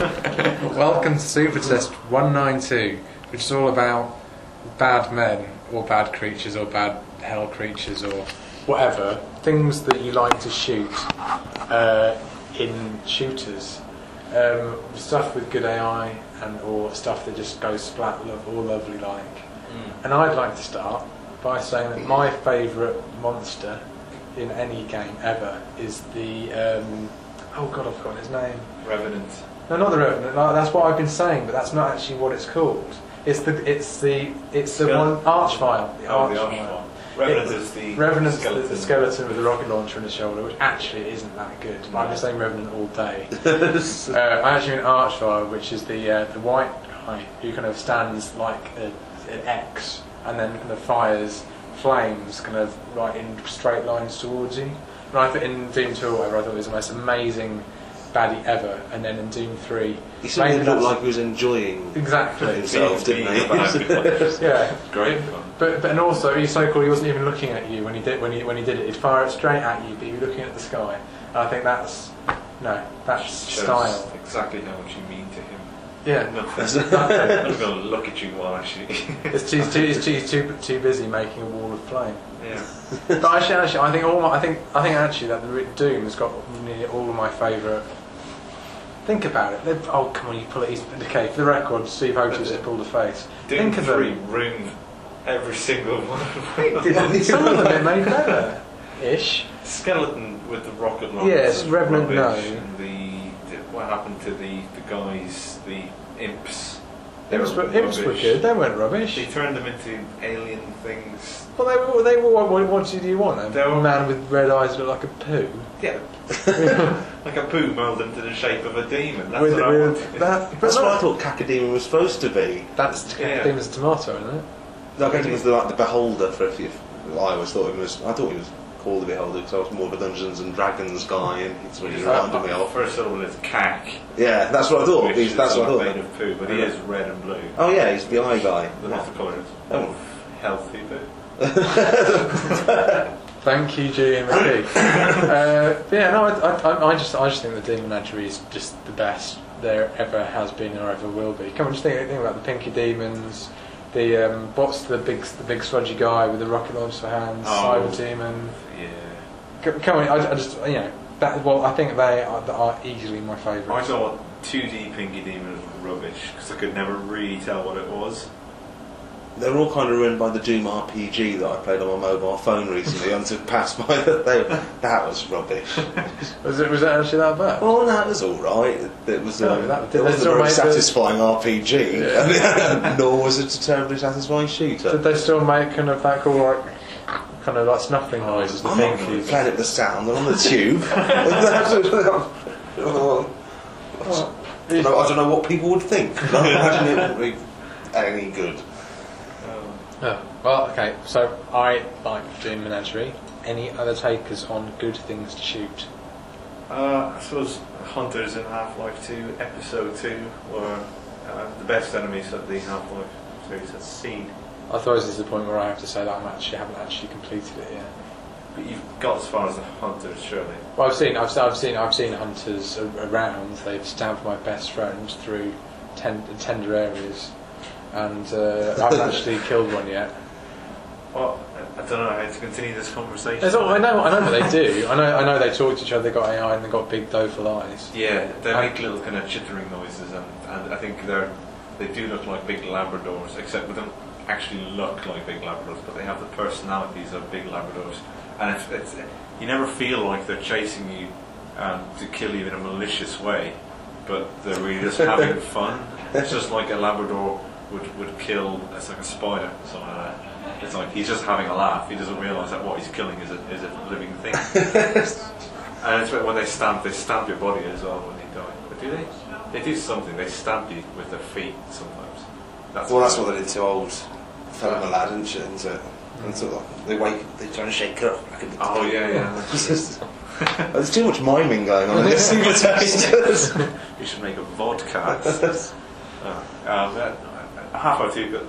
Welcome to Super Test 192, which is all about bad men, or bad creatures, or bad hell creatures, or whatever. Things that you like to shoot in shooters. Stuff with good AI, or stuff that just goes splat all lovely like. And I'd like to start by saying that my favourite monster in any game ever is the oh god, I've forgotten his name. Revenant. No, not the Revenant. No, that's what I've been saying, but that's not actually what it's called. It's the one Archvile. The Archvile. Revenant is the Revenant's skeleton. the skeleton with the rocket launcher on his shoulder, which actually isn't that good. But I've been saying Revenant all day. I actually mean Archvile, which is the white guy who kind of stands like an X, and then kind of fires flames kind of right in straight lines towards you. And I thought in Doom 2 or whatever, I thought it was the most amazing baddie ever. And then in Doom 3, he certainly looked like he was enjoying himself, didn't he? Yeah, great fun. But and also he's so cool. He wasn't even looking at you when he did it. He'd fire it straight at you, but you were looking at the sky. And I think that's style. Exactly how much you mean to him. Yeah, Nothing. I'm not going to look at you while actually. He's too busy making a wall of flame. Yeah. But actually, I think actually that the Doom has got nearly all of my favourite. Think about it. Oh come on, you pull it. Okay, for the record, Steve Hope just pulled a face. Doom Think of 3 them. ruined every single one. Some of them it made better. Ish. Skeleton with the rocket launcher. Yes, Revenant. No. And what happened to the guys, the imps? Imps were good. They weren't rubbish. They turned them into alien things. Well, they were. What do you want? A man with red eyes that look like a poo. Yeah. Like a poo moulded into the shape of a demon. That's what I wanted. That's what I thought Cacodemon was supposed to be. That's Cacodemon's tomato, isn't it? No, Cacodemon was like the beholder for if you. I always thought he was. I thought he was called the beholder because I was more of a Dungeons and Dragons guy, and he's really reminded me of. First of all, it's Cac. Yeah, that's what I thought. That's what I thought. Made of poo, but he is red and blue. Oh yeah, he's the eye guy. That's the colours. Oh, healthy poo. Thank you, Julian McKee. Yeah, no, I just think the Demon Menagerie is just the best there ever has been or ever will be. Come on, just think about the Pinky Demons. The what's the big sludgy guy with the rocket launcher for hands? Cyber Demon. Yeah. Come on, I just that. Well, I think they are easily my favourite. I thought 2D Pinky Demon was rubbish because I could never really tell what it was. They were all kind of ruined by the Doom RPG that I played on my mobile phone recently and to pass by that was rubbish. Was it actually that bad? Well, no, it was alright. It was it wasn't a still very make satisfying RPG, nor was it a terribly satisfying shooter. Did they still make kind of that cool like snuffling noises? The I'm not Pinkies. playing it with sound, they're on the tube. I don't know what people would think. I don't imagine it would be any good. Oh, well, okay, so I like Doom Menagerie. Any other takers on good things to shoot? I suppose Hunters in Half-Life 2 Episode 2 were the best enemies that the Half-Life series has seen. I thought this is the point where I have to say that I haven't actually completed it yet. But you've got as far as the Hunters, surely. Well, I've seen Hunters around. They've stabbed my best friend through tender areas. And I haven't actually killed one yet. Well, I don't know how to continue this conversation. I know what they do. I know they talk to each other. They got AI and they got big doleful eyes. Yeah, they make little kind of chittering noises, and I think they do look like big Labradors, except they don't actually look like big Labradors, but they have the personalities of big Labradors, and it's you never feel like they're chasing you to kill you in a malicious way, but they're really just having fun. It's just like a Labrador would kill. It's like a spider, something like that. It's like he's just having a laugh. He doesn't realise that what he's killing is a living thing. And it's when they stamp your body as well when you die. But do they? They do something. They stamp you with their feet sometimes. That's what they did to old Thelma Lad, isn't it? And sort of they try to shake her up. Oh yeah. There's too much miming going on in this single test. You should make a vodka. Half-Life 2,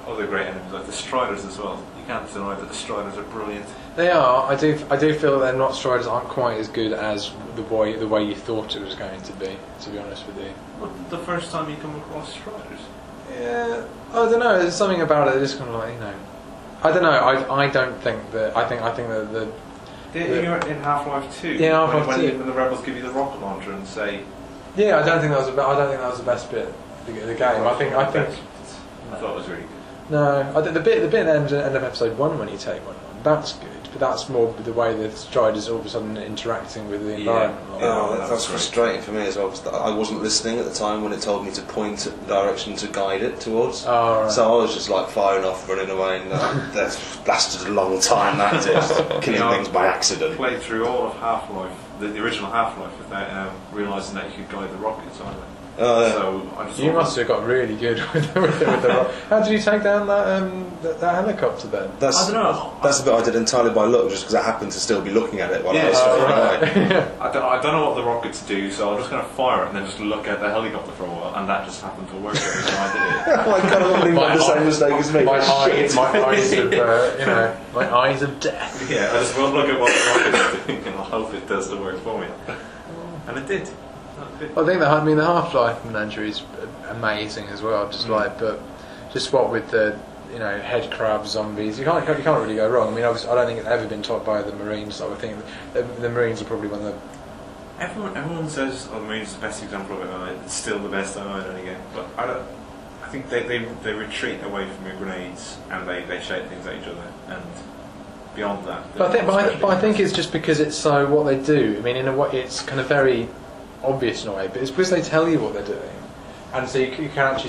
other great enemies, like the Striders as well. You can't deny that the Striders are brilliant. They are. I do feel that not Striders aren't quite as good as the way you thought it was going to be. To be honest with you. What, the first time you come across Striders? Yeah, I don't know. There's something about it that just kind of like, you know. I don't know. I don't think that. I think that You're in Half-Life 2. Yeah, Half-Life 2. When the rebels give you the rocket launcher and say. Yeah, I don't think that was. I don't think that was the best bit of the game. I think. I thought it was really good. No, the bit at the end of episode 1 when you take one on, that's good. But that's more the way the Striders all of a sudden interacting with the environment. Yeah, that's frustrating for me as well, because I wasn't listening at the time when it told me to point at the direction to guide it towards. Oh, right. So I was just like firing off, running away, and that lasted a long time. That did, killing things by accident. Played through all of Half-Life, the original Half-Life, without realising that you could guide the rockets either. Oh, yeah. So I just You must have got really good with the rock. How did you take down that helicopter then? I don't know. That's the bit I did entirely by luck, just because I happened to still be looking at it while I was straight away. I don't know what the rockets do, so I'm just going to fire it and then just look at the helicopter for a while, and that just happened to work every time I did it. Oh my god, I wouldn't even make the same mistake as me. My eyes of, my eyes of death. Yeah, I just won't look at what the rocket is doing, and I hope it does the work for me. And it did. I think the Half-Life menagerie is amazing as well. But just what with the head crab zombies, you can't really go wrong. I mean, obviously, I don't think it's ever been topped by the Marines. So I think the Marines are probably one of the. Everyone says the Marines is the best example of it, and it's still the best I know in any game. But I think they retreat away from your grenades and they shout things at each other, and beyond that. But I think it's just because it's so what they do. I mean, in a way, it's kind of very obvious in a way, but it's because they tell you what they're doing, and so you can actually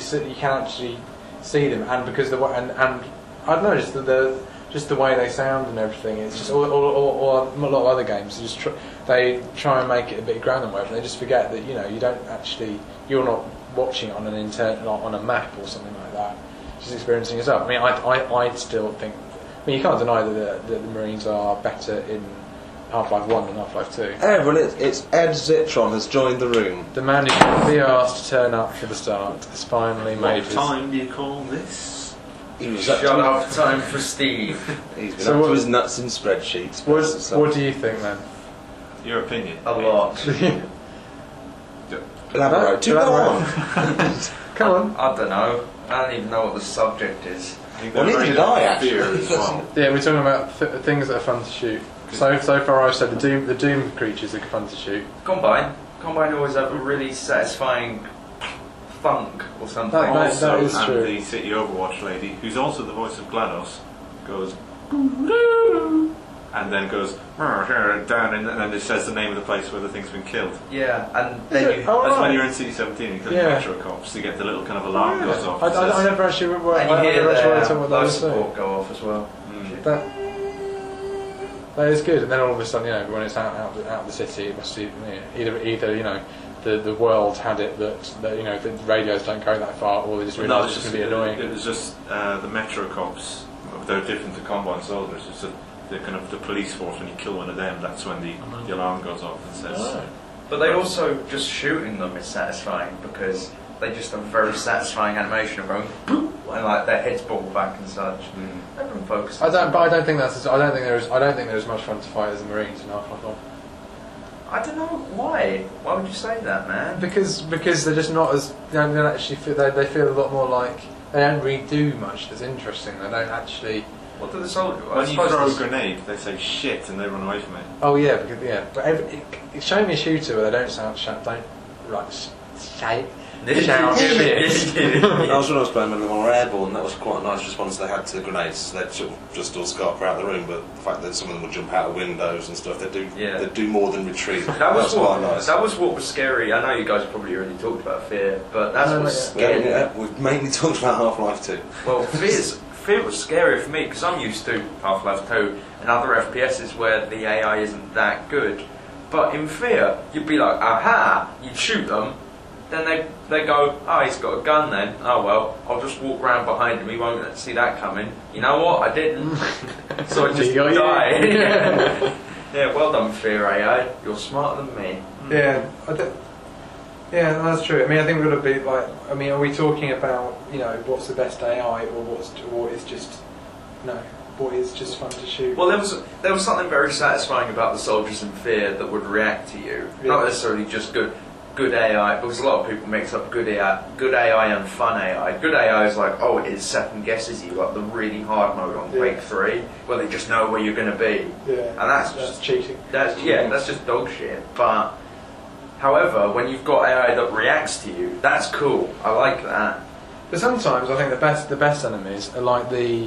see them, and because and I don't know, just the way they sound and everything. It's just or a lot of other games. They try and make it a bit grand and whatever. And they just forget that you're not watching it on on a map or something like that. Just experiencing yourself. I mean, I still think. I mean, you can't deny that the Marines are better in Half-Life 1 and Half-Life 2. Everyone, it's Ed Zitron has joined the room. The man who couldn't be asked to turn up for the start has finally made What his... time do you call this? He was Shut up, time for Steve. He's been So up to his nuts in spreadsheets. What do you think then? Your opinion? A lot. Elaborate. Do go on. Come on. I don't know. I don't even know what the subject is. Well, neither did I, actually. As well. Yeah, we're talking about things that are fun to shoot. So far I've said the Doom creatures are fun to shoot. Combine always have a really satisfying thunk or something. That Also, is and true. the City Overwatch lady, who's also the voice of GLaDOS, goes and then goes down, and then it says the name of the place where the thing's been killed. Yeah, and then you... Oh, That's right. when you're in City 17 and you kill Metro Cops, you get the little kind of alarm goes off. I never actually... And you hear the the life support go off as well. That is good, and then all of a sudden, when it's out of the city, it must be either the world had it that the radios don't go that far, or they just realised it's going to be annoying. It was just the Metro Cops. They're different to Combine soldiers. It's the kind of the police force. When you kill one of them, that's when the alarm goes off and says. Oh. But they also, just shooting them is satisfying because they just have a very satisfying animation of going boop, and like their heads ball back and such. Everyone focuses. I don't think there's much fun to fight as the Marines in Half-Life 1. I don't know why. Why would you say that, man? Because they're just not as they don't actually feel they feel a lot more like they don't really do much that's interesting. They don't actually. What do the soldiers? When you throw a grenade, they say shit and they run away from it. Oh yeah, but show me a shooter where they don't shout shit. That was when I was playing Medal of Honor Airborne. That was quite a nice response they had to the grenades. They'd sort of just all scarper out the room, but the fact that some of them would jump out of windows and stuff, they do more than retreat. That was quite nice. That was what was scary. I know you guys probably already talked about fear, but that's what was scary. Yeah, we've mainly talked about Half-Life 2. Well, fear was scary for me because I'm used to Half-Life 2 and other FPSs where the AI isn't that good. But in Fear, you'd be like, aha, you'd shoot them, then they go, oh, he's got a gun then, oh well, I'll just walk round behind him, he won't see that coming. You know what, I didn't. So I just died. Yeah, well done Fear AI, you're smarter than me. Yeah, Yeah, that's true. I mean, I think we've got to be like. I mean, are we talking about what's the best AI or what is just fun to shoot? Well, there was something very satisfying about the soldiers in Fear that would react to you, not necessarily just good AI, because a lot of people mix up good AI and fun AI. Good AI is like, oh, it second guesses you, like the really hard mode on Quake 3, where they just know where you're going to be. Yeah, and that's just cheating. That's just dog shit. But however, when you've got AI that reacts to you, that's cool. I like that. But sometimes I think the best enemies are like the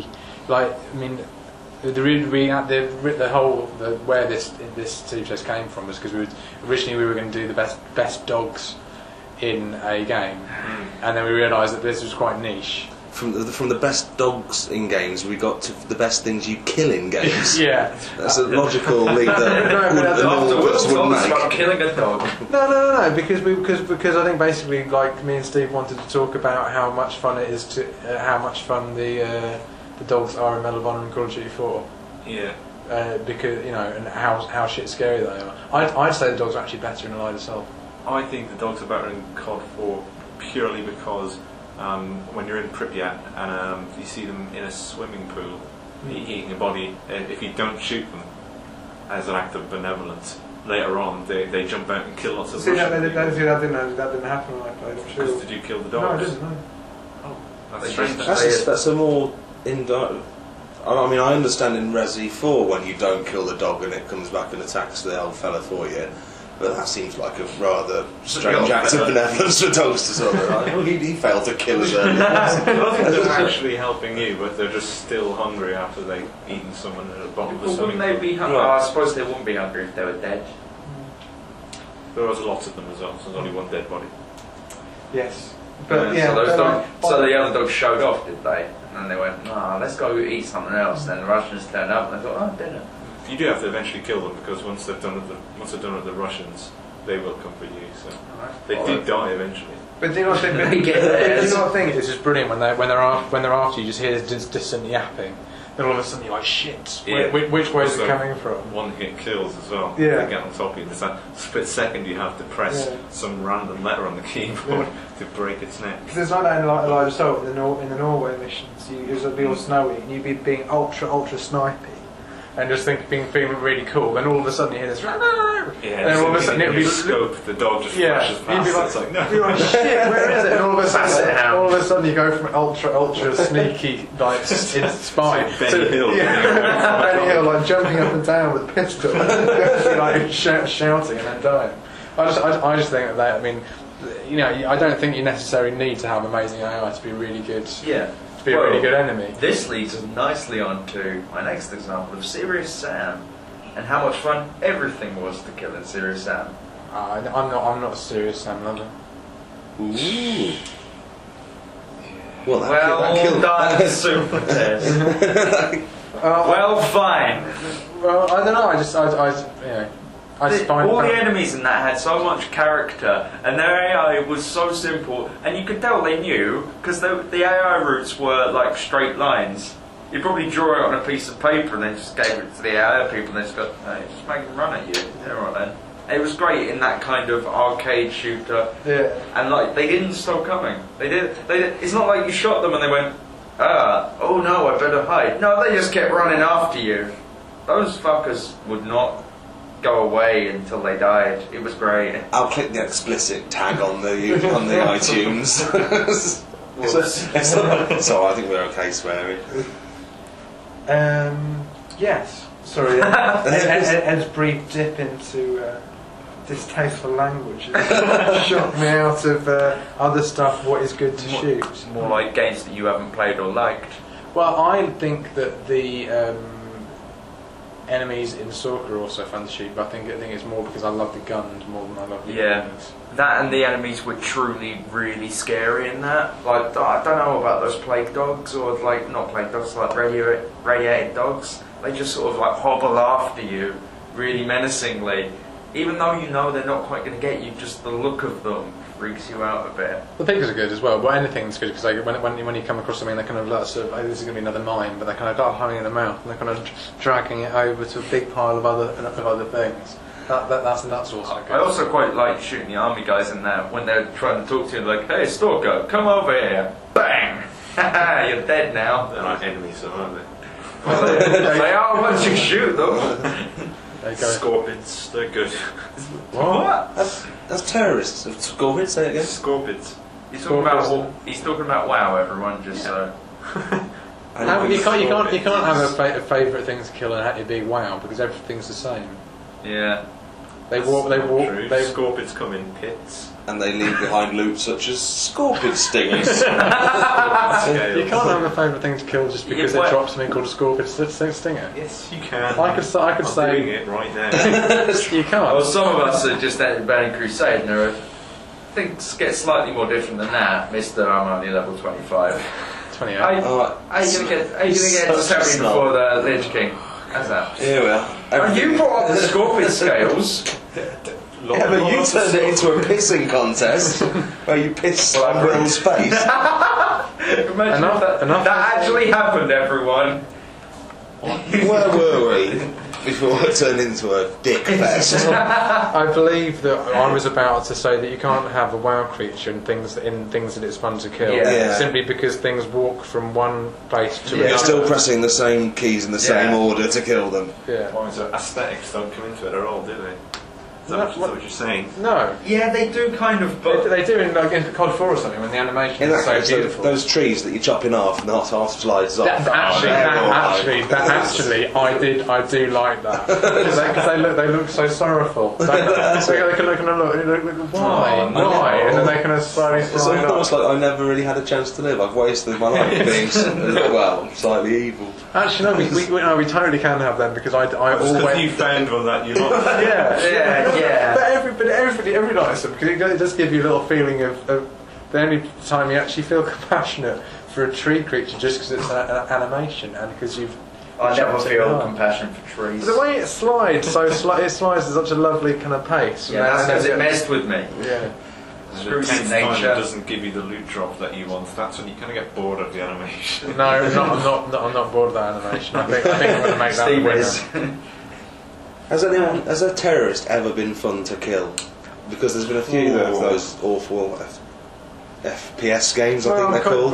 where this TV test came from was because originally we were going to do the best dogs in a game, and then we realised that this was quite niche. From the best dogs in games, we got to the best things you kill in games. Yeah, that's a logical leap that afterwards wouldn't make. About killing a dog. No, because I think basically, like, me and Steve wanted to talk about how much fun it is how much fun the dogs are in Medal of Honor and Call of Duty 4. Yeah. Because and how shit scary they are. I'd say the dogs are actually better in Allied Assault. I think the dogs are better in COD 4 purely because when you're in Pripyat and you see them in a swimming pool eating a body, if you don't shoot them as an act of benevolence, later on they jump out and kill lots of Russians. That didn't happen when I played. I'm sure. Did you kill the No, dogs? I didn't. No. Oh, that's strange. That's a more indirect. I mean, I understand in Resi 4 when you don't kill the dog and it comes back and attacks the old fella for you, but that seems like a rather strange act of benevolence for dogs to sort of like, well, he failed to kill us earlier. I don't think they're actually helping you, but they're just still hungry after they've eaten someone at the bottom of the swimming Wouldn't they be hungry? Right. I suppose they wouldn't be hungry if they were dead. There was lots of them as well, so there's only one dead body. Yes. But so the other dogs showed off, did they? And then they went, let's go eat something else. Then the Russians turned up and they thought, oh, dinner. You do have to eventually kill them because once they've done with the Russians, they will come for you. So they did die eventually. But do you not think? Do you not think it's just brilliant when they're after you? Just hear this distant yapping. Then all of a sudden you're like, shit. Yeah. Which way is it coming from? One hit kills as well. Yeah. They get on top of you. There's that split second you have to press some random letter on the keyboard to break its neck. Because there's like that in Allied Assault in the Norway missions. It would be all snowy and you'd be being ultra snipey and just feeling really cool. Then all of a sudden you hear this. Yeah. And all of a sudden it would be scope. The dog just flashes past. You'd be like, it's like no. You're like, shit, where is it? And all of a sudden you go from ultra sneaky like in spy. Benny Hill. Benny Hill, like jumping up and down with a pistol, like shouting and then dying. I just think that I mean, I don't think you necessarily need to have amazing AI to be really good. Yeah. To be a really good enemy. This leads us nicely on to my next example of Serious Sam, and how much fun everything was to kill in Serious Sam. I'm not a Serious Sam lover. Ooh. Well done, Super Test. Well, fine. Well, I don't know. I just find all the enemies in that had so much character, and their AI was so simple, and you could tell they knew because the AI routes were like straight lines. You'd probably draw it on a piece of paper and then just gave it to the AI people, and they just go, hey, just make them run at you. Yeah, right then. It was great in that kind of arcade shooter. Yeah. And like they didn't stop coming. They did. It's not like you shot them and they went, oh no, I better hide. No, they just kept running after you. Those fuckers would not go away until they died. It was great. I'll click the explicit tag on the iTunes. So I think we're okay swearing. Yes. Sorry. Ed's brief dip into distasteful language shocked me out of other stuff. What is good to shoot? More like games that you haven't played or liked. Well, I think that the enemies in Stalker are also fun to shoot, but I think it's more because I love the guns more than I love the enemies. That and the enemies were truly really scary in that. Like, I don't know about those plague dogs, or like, not plague dogs, like radiated dogs. They just sort of like hobble after you really menacingly. Even though you know they're not quite going to get you, just the look of them freaks you out a bit. The pigs are good as well, but anything's good because when you come across something, they kind of like sort of, oh, this is going to be another mine, but they kind of got honey in the mouth and they're kind of dragging it over to a big pile of other things. That's also good. I also quite like shooting the army guys in there when they're trying to talk to you, like, hey, Stalker, come over here. Bang! You're dead now. They're not enemies, so aren't they? Well, they are once you shoot them. There you go. Scorpions, they're good. What? That's terrorists. Scorpions, say it again. Scorpions. He's talking about WoW, everyone, just so. You can't have a favourite thing to kill and have it be WoW because everything's the same. Yeah. They walk. They Scorpions come in pits. And they leave behind loot such as scorpion stingers. You can't have a favourite thing to kill just because it drops something called a scorpion stinger. Yes, you can. I could I'm say doing it right now. you can't. Well, some of us are just at Burning Crusade, and there are things get slightly more different than that. Mister, I'm only level 25. 28. Are you gonna get to 70 before the Lich King? How's that? Here we are. And you brought up the scorpion scales. Yeah, but you turned it into a pissing contest where you pissed on Will's face. Imagine if that actually happened, everyone. Where were we before it turned into a dick fest? I believe that I was about to say that you can't have a WoW creature in things that it's fun to kill. Yeah. Simply because things walk from one place to You're another. still pressing the same keys in the same order to kill them. Yeah. Why is it? Aesthetics don't come into it at all, do they? Is that what you're saying? No. Yeah, they do kind of, but They do in COD 4 or something when the animation In that is so case, beautiful. those trees that you chop in half and the half slides off. Actually, I do like that because they look so sorrowful. They can look why, and then they can slowly It's slide almost off. like I never really had a chance to live. I've wasted my life being, slightly evil. Actually, no, we totally can have them because I always. You found one that you like. yeah. But everybody likes them because it does give you a little feeling of the only time you actually feel compassionate for a tree creature just because it's an animation and because you've. I never chopped it feel up. compassion for trees. The way it slides, it slides at such a lovely kind of pace. Yeah, that's because it messed with me. Yeah. The Screw 10th time it nature. doesn't give you the loot drop that you want. That's when you kind of get bored of the animation. No, I'm not bored of that animation. I think I'm going to make that the Steve winner. is. Has a terrorist ever been fun to kill? Because there's been a few of those awful FPS games, I think they're called.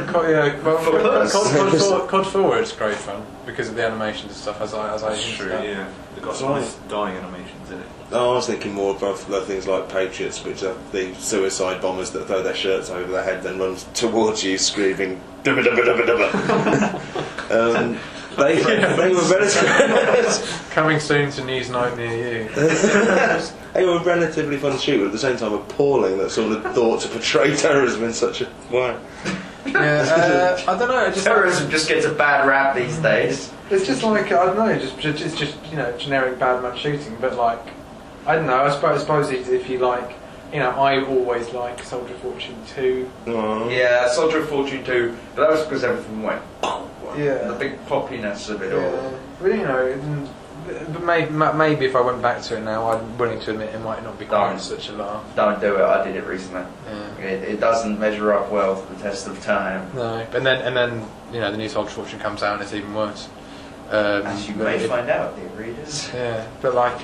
COD 4 is great fun because of the animations and stuff. As I That's true, yeah. They've got some nice dying animations in it. Oh, I was thinking more about things like Patriots, which are the suicide bombers that throw their shirts over their head, then run towards you screaming "dubba dubba dubba dubba." They were relatively Coming soon to News Night near you. they were relatively fun to shoot, but at the same time appalling that someone had thought to portray terrorism in such a way. Yeah, I don't know. Terrorism just gets a bad rap these days. It's just like I don't know. It's just generic bad man shooting. But like I don't know. I suppose if you like, I always like Soldier of Fortune 2. Oh. Yeah, Soldier of Fortune 2, but that was because everything went. Yeah. The big poppiness of it all. Yeah. But maybe if I went back to it now, I'm willing to admit it might not be quite such a laugh. Don't do it. I did it recently. Yeah. It doesn't measure up well to the test of time. No, and then the new Soldier of Fortune comes out and it's even worse. As you may find out, dear readers. Yeah, but like,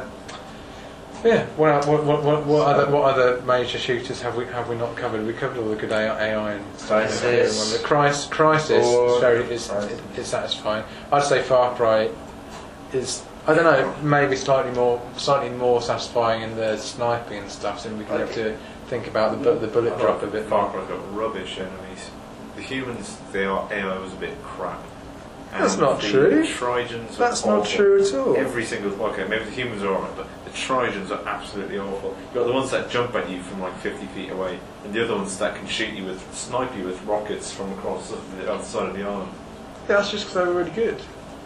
what other major shooters have we not covered? We covered all the good AI and stuff. Crisis is satisfying. I'd say Far Cry is, I don't know, maybe slightly more satisfying in the sniping and stuff. So we can have to think about the bullet drop a bit. Far Cry's got rubbish enemies. The humans, their AI was a bit crap. That's not true. The Trigens That's are not awful. true at all. Every single... Okay, maybe the humans are alright, but the Trigens are absolutely awful. You've got the ones that jump at you from like 50 feet away, and the other ones that can snipe you with rockets from across the other side of the island. Yeah, that's just because they were really good.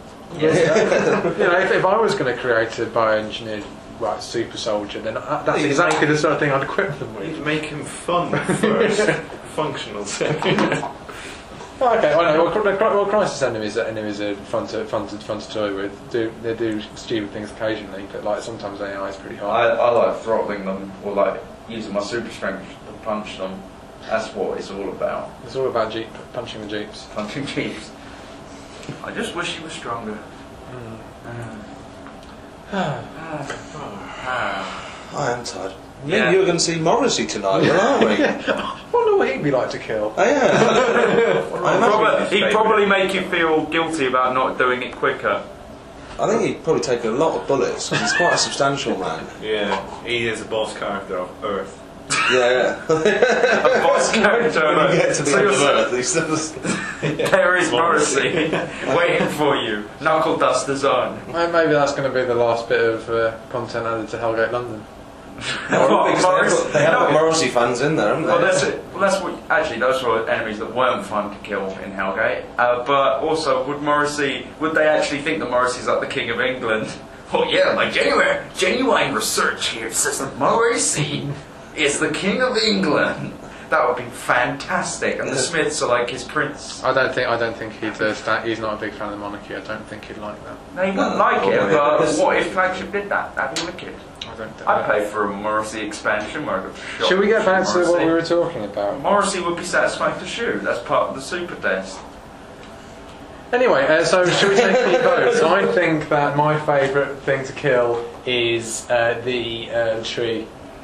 Yes. If I was going to create a bioengineered super soldier, then that's exactly the sort of thing I'd equip them with. You'd make him fun first, functional second. Okay, well, Crisis enemies are fun to toy with. They do stupid things occasionally, but like sometimes AI is pretty hard. I like throttling them or like using my super strength to punch them. That's what it's all about. It's all about punching the jeeps. Punching jeeps. I just wish he was stronger. I am tired. Yeah. Maybe you're going to see Morrissey tonight, aren't we? I wonder what he'd be like to kill. Oh, yeah. He'd probably make you feel guilty about not doing it quicker. I think he'd probably take a lot of bullets, because he's quite a substantial man. Yeah, he is a boss character of Earth. Yeah. A boss character. When you get to the So end of you're- Earth, he's still... There is Morrissey waiting for you. Knuckle dusters on. Maybe that's going to be the last bit of content added to Hellgate London. Because they have got Morrissey fans in there, haven't they? Well, that's it. Well, that's what. Actually, those were enemies that weren't fun to kill in Hellgate. But also, would they actually think that Morrissey's like the King of England? Oh yeah, my genuine research here says that Morrissey is the King of England. That would be fantastic. And the Smiths are like his prince. I don't think he'd he's not a big fan of the monarchy. I don't think he'd like that. They wouldn't like it, but what if Flagship did that? That'd be wicked. I don't. I'd pay for a Morrissey expansion where I got shot. Should we get back to Morrissey. what we were talking about? Morrissey would be satisfied to shoot. That's part of the super test. Anyway, so should we take any votes? I think that my favourite thing to kill is the tree.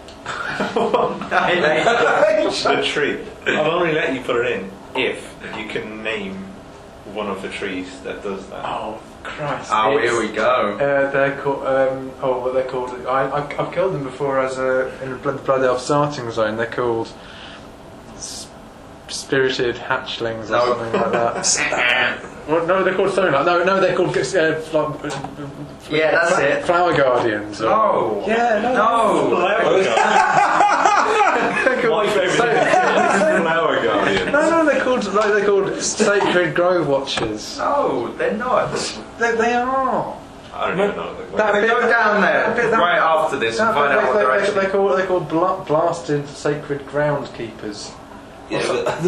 The tree. I'll only let you put it in if you can name one of the trees that does that. Oh Christ! Oh, here we go. They're called. What they're called? I've killed them before as in the Blood Elf starting zone. They're called spirited hatchlings or something like that. Well, no, they're called something like no, they're called Yeah, that's it. flower guardians. No. Yeah, no. They're called My favourite is Flower Guardian. No, they're called Sacred Grove Watchers. No, they're not. They are. I don't even know what they're That called. bit- Go down there that bit- that- right after this and find out what they're actually. they're called blasted sacred ground keepers. Yeah, but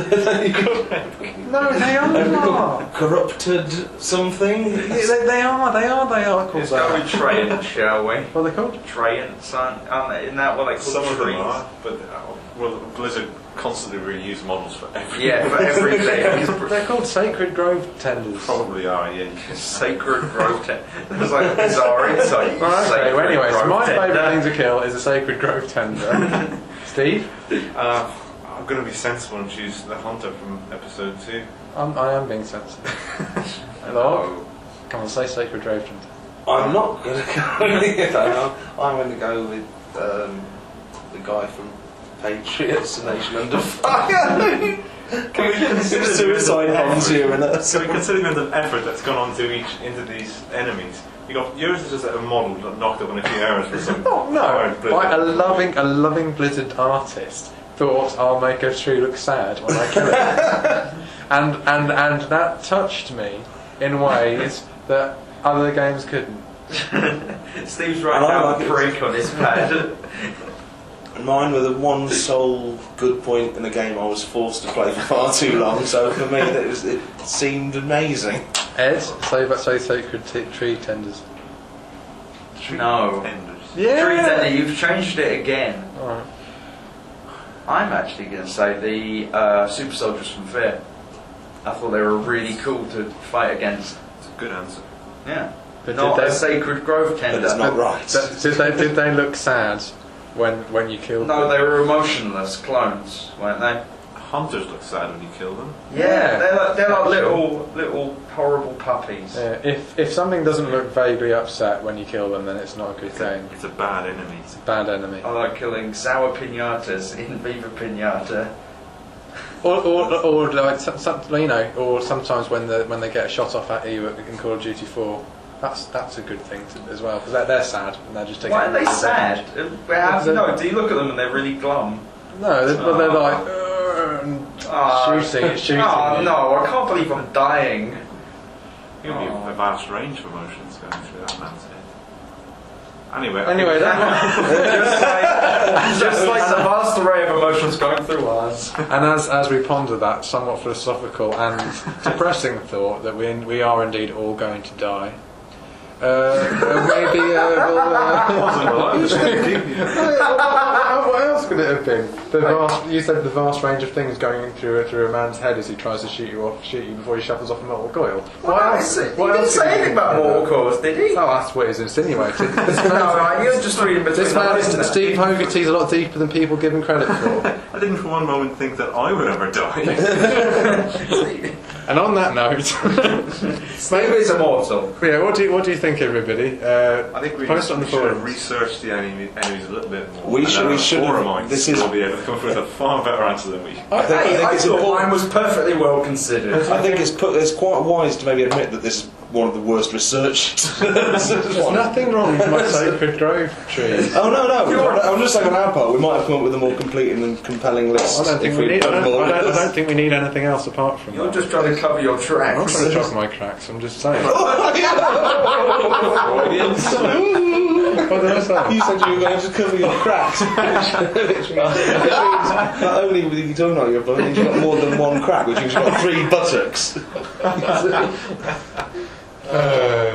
No, they are. corrupted something? They are called Let's go with that. Trajan, shall we? What are they called? Trajan, son. Isn't that what they call Some of them trees? are, but well, Blizzard constantly reuse models for everything. Yeah, for everything. They're called Sacred Grove Tenders. Probably are, yeah. Sacred grove tent. There's like bizarre insight. Right, okay, Sacred well, anyway, so grove my tender. favourite thing to kill is a Sacred Grove Tender. Steve? I'm going to be sensible and choose the Hunter from episode 2. I am being sensitive. Hello? Come on, say Sacred Grove Tender. I'm not going to go with that. I'm going to go with the guy from Patriots, A Nation Under Fire. Can we consider Suicide bombs here and us. So we consider the amount of effort that's gone into these enemies. You got yours is just a model that knocked up in a few hours for some. Oh no! hard Blizzard. Like a loving Blizzard artist thought I'll make a tree look sad when I kill it, and that touched me in ways that other games couldn't. Steve's right now a prick on his pad. Mine were the one sole good point in a game I was forced to play for far too long, so for me it seemed amazing. Ed, say Sacred Tree Tenders. No. Tenders. Yeah. Tree tender, you've changed it again. Alright. I'm actually going to say the Super Soldiers from Fear. I thought they were really cool to fight against. It's a good answer. Yeah. But Not did a they- Sacred Grove tender. But it's not right. Did they look sad when you killed No, them? they were emotionless clones, weren't they? Hunters look sad when you kill them. Yeah. they're like little horrible puppies. Yeah, if something doesn't look vaguely upset when you kill them, then it's not a good game. It's a bad enemy. It's a bad enemy. I like killing sour pinatas in Viva Pinata. Or like or sometimes when they get a shot off at you in Call of Duty 4, that's a good thing as well, because they're sad and they're just taking. Why are they sad? No, do you look at them and they're really glum? No, they're like shooting. Oh no, I can't believe I'm dying. You'll be a vast range of emotions going through that man's head. Anyway, Just like the vast array of emotions going through ours. And as we ponder that somewhat philosophical and depressing thought that we are indeed all going to die, Maybe what else could it have been? You said the vast range of things going through a man's head as he tries to shoot you before he shuffles off a mortal coil. What else? He didn't say anything about mortal coils, did he? Oh, that's what he's insinuating. No, you're just reading between This the man, lines there. Steve Hogarty's a lot deeper than people give him credit for. I didn't for one moment think that I would ever die. And on that note, Steve is immortal. yeah, what do you think, everybody? I think we post on the should have forums. researched the enemies a little bit more. We should have- Forum minds this is- will be able to come up with a far better answer than we. I think I it's thought important. mine was perfectly well considered. I think it's quite wise to maybe admit that this is one of the worst researched. There's nothing wrong with my sacred grove tree. Oh no! I'm just saying on our part, we might have come up with a more complete and compelling list. I don't think if we we'd need. I done don't, more I, don't, with I don't this. think we need anything else apart from You're that. just trying to cover your I'm not tracks. trying to drop my cracks. I'm just saying. What What did I say? You said you were going to cover your cracks. Which means not only were you talking about your butt, you've got more than one crack, which means you've got 3 buttocks.